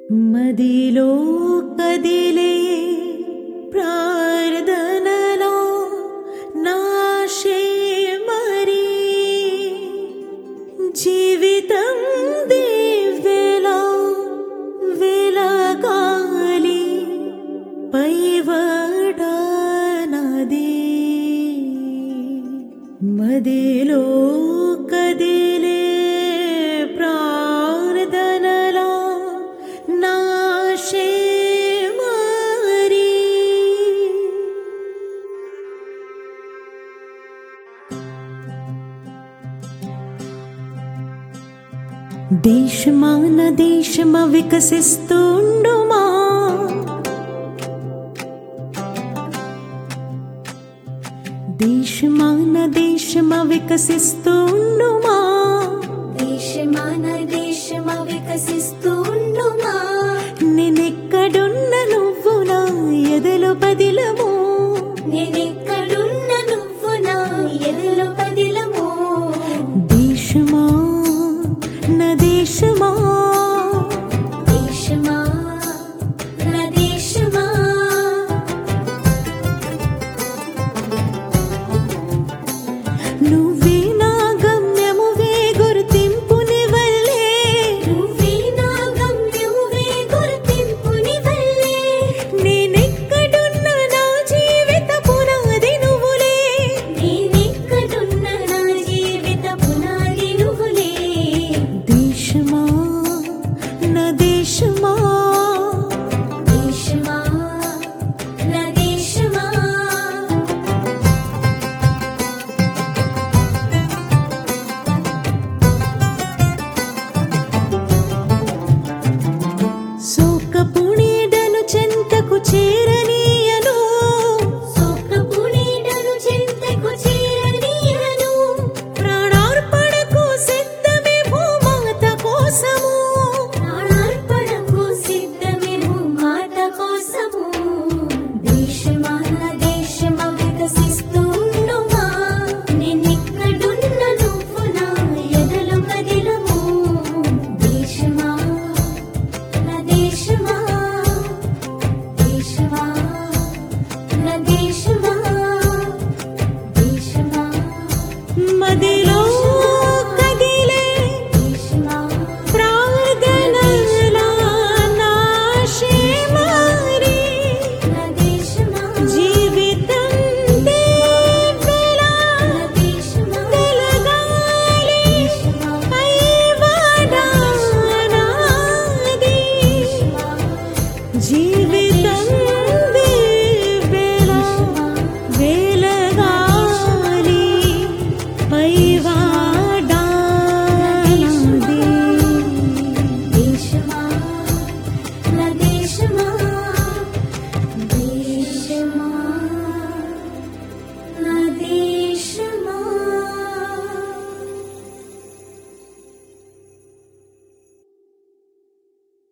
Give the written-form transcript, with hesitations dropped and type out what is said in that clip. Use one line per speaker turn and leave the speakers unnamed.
మదిలో కదిలే ప్రార్థనలో నాశే మరి జీవితం దివ్యలో వెలగాలి పైవడనది మదిలో కదిలే ప్రార్థనలో నాశే మరి దేశమాన దేశమ వికసిస్తుండుమా దేశమాన దేశమ వికసిస్తుండుమా
దేశమాన దేశమ వికసిస్తుండుమా
నేనెక్కడున్న నువ్వు నా ఎదలో పదిలము
నేనెక్కడున్న నువ్వు నా ఎదలో పదిలము
దేశమా నా దేశమా